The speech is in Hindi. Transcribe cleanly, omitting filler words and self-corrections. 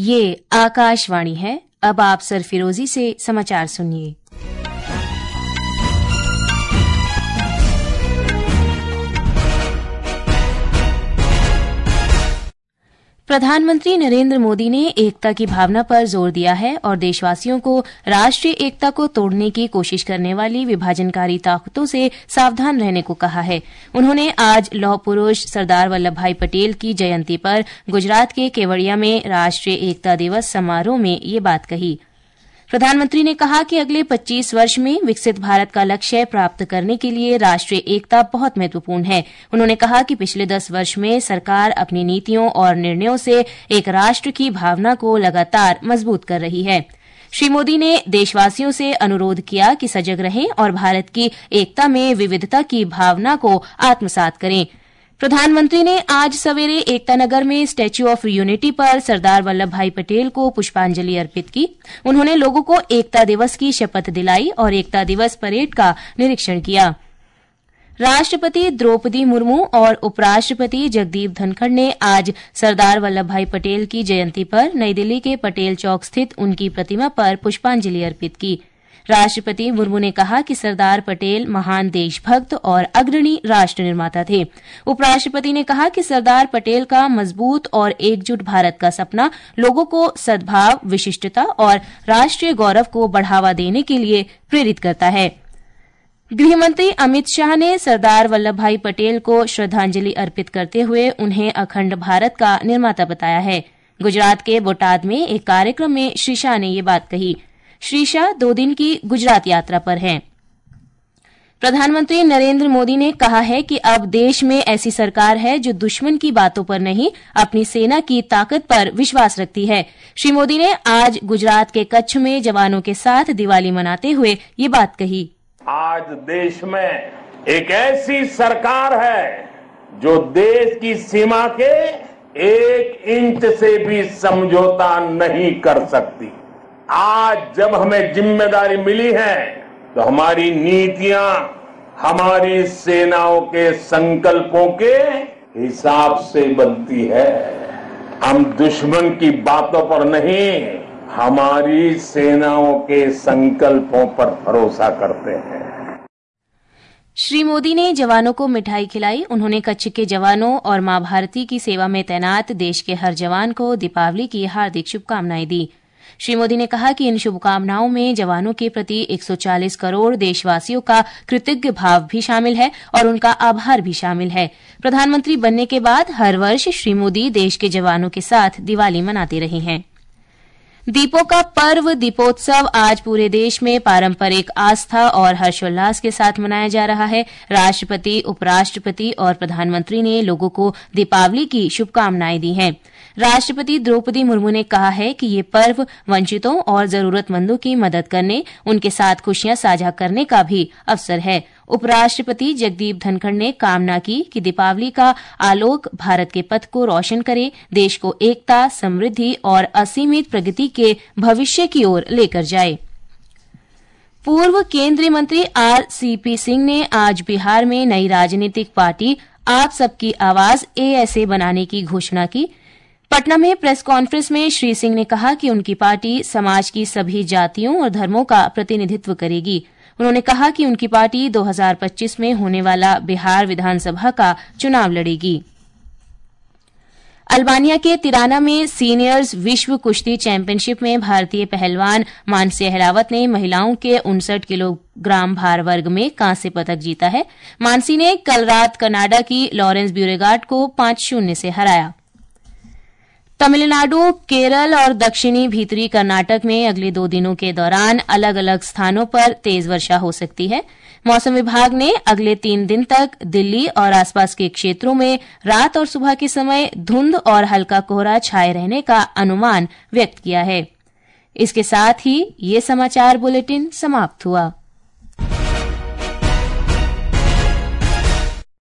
ये आकाशवाणी है। अब आप सरफिरोजी से समाचार सुनिए। प्रधानमंत्री नरेंद्र मोदी ने एकता की भावना पर जोर दिया है और देशवासियों को राष्ट्रीय एकता को तोड़ने की कोशिश करने वाली विभाजनकारी ताकतों से सावधान रहने को कहा है। उन्होंने आज लौह पुरुष सरदार वल्लभ भाई पटेल की जयंती पर गुजरात के केवड़िया में राष्ट्रीय एकता दिवस समारोह में ये बात कही। प्रधानमंत्री ने कहा कि अगले 25 वर्ष में विकसित भारत का लक्ष्य प्राप्त करने के लिए राष्ट्रीय एकता बहुत महत्वपूर्ण है। उन्होंने कहा कि पिछले 10 वर्ष में सरकार अपनी नीतियों और निर्णयों से एक राष्ट्र की भावना को लगातार मजबूत कर रही है। श्री मोदी ने देशवासियों से अनुरोध किया कि सजग रहें और भारत की एकता में विविधता की भावना को आत्मसात करें। प्रधानमंत्री ने आज सवेरे एकता नगर में स्टैच्यू ऑफ यूनिटी पर सरदार वल्लभ भाई पटेल को पुष्पांजलि अर्पित की। उन्होंने लोगों को एकता दिवस की शपथ दिलाई और एकता दिवस परेड का निरीक्षण किया। राष्ट्रपति द्रौपदी मुर्मू और उपराष्ट्रपति जगदीप धनखड़ ने आज सरदार वल्लभ भाई पटेल की जयंती पर नई दिल्ली के पटेल चौक स्थित उनकी प्रतिमा पर पुष्पांजलि अर्पित की। राष्ट्रपति मुर्मू ने कहा कि सरदार पटेल महान देशभक्त और अग्रणी राष्ट्र निर्माता थे। उपराष्ट्रपति ने कहा कि सरदार पटेल का मजबूत और एकजुट भारत का सपना लोगों को सद्भाव, विशिष्टता और राष्ट्रीय गौरव को बढ़ावा देने के लिए प्रेरित करता है। गृहमंत्री अमित शाह ने सरदार वल्लभ भाई पटेल को श्रद्धांजलि अर्पित करते हुए उन्हें अखंड भारत का निर्माता बताया है। गुजरात के बोटाद में एक कार्यक्रम में श्री शाह ने ये बात कही। श्री शाह 2 दिन की गुजरात यात्रा पर हैं। प्रधानमंत्री नरेंद्र मोदी ने कहा है कि अब देश में ऐसी सरकार है जो दुश्मन की बातों पर नहीं, अपनी सेना की ताकत पर विश्वास रखती है। श्री मोदी ने आज गुजरात के कच्छ में जवानों के साथ दिवाली मनाते हुए ये बात कही। आज देश में एक ऐसी सरकार है जो देश की सीमा के 1 इंच से भी समझौता नहीं कर सकती। आज जब हमें जिम्मेदारी मिली है तो हमारी नीतियां हमारी सेनाओं के संकल्पों के हिसाब से बनती है। हम दुश्मन की बातों पर नहीं, हमारी सेनाओं के संकल्पों पर भरोसा करते हैं। श्री मोदी ने जवानों को मिठाई खिलाई। उन्होंने कच्छ के जवानों और मां भारती की सेवा में तैनात देश के हर जवान को दीपावली की हार्दिक शुभकामनाएं दी। श्री मोदी ने कहा कि इन शुभकामनाओं में जवानों के प्रति 140 करोड़ देशवासियों का कृतज्ञ भाव भी शामिल है और उनका आभार भी शामिल है। प्रधानमंत्री बनने के बाद हर वर्ष श्री मोदी देश के जवानों के साथ दिवाली मनाते रहे हैं। दीपों का पर्व दीपोत्सव आज पूरे देश में पारंपरिक आस्था और हर्षोल्लास के साथ मनाया जा रहा है। राष्ट्रपति, उपराष्ट्रपति और प्रधानमंत्री ने लोगों को दीपावली की शुभकामनाएं दी हैं। राष्ट्रपति द्रौपदी मुर्मू ने कहा है कि ये पर्व वंचितों और जरूरतमंदों की मदद करने, उनके साथ खुशियां साझा करने का भी अवसर है। उपराष्ट्रपति जगदीप धनखड़ ने कामना की कि दीपावली का आलोक भारत के पथ को रोशन करे, देश को एकता, समृद्धि और असीमित प्रगति के भविष्य की ओर लेकर जाए। पूर्व केंद्रीय मंत्री RCP सिंह ने आज बिहार में नई राजनीतिक पार्टी आप सबकी आवाज ASA बनाने की घोषणा की। पटना में प्रेस कॉन्फ्रेंस में श्री सिंह ने कहा कि उनकी पार्टी समाज की सभी जातियों और धर्मों का प्रतिनिधित्व करेगी। उन्होंने कहा कि उनकी पार्टी 2025 में होने वाला बिहार विधानसभा का चुनाव लड़ेगी। अल्बानिया के तिराना में सीनियर्स विश्व कुश्ती चैंपियनशिप में भारतीय पहलवान मानसी अहलावत ने महिलाओं के 59 किलोग्राम भार वर्ग में कांस्य पदक जीता है। मानसी ने कल रात कनाडा की लॉरेंस ब्यूरेगार्ड को 5-0 से हराया। तमिलनाडु, केरल और दक्षिणी भीतरी कर्नाटक में अगले 2 दिनों के दौरान अलग अलग स्थानों पर तेज वर्षा हो सकती है। मौसम विभाग ने अगले 3 दिन तक दिल्ली और आसपास के क्षेत्रों में रात और सुबह के समय धुंध और हल्का कोहरा छाए रहने का अनुमान व्यक्त किया है। इसके साथ ही ये समाचार बुलेटिन समाप्त हुआ।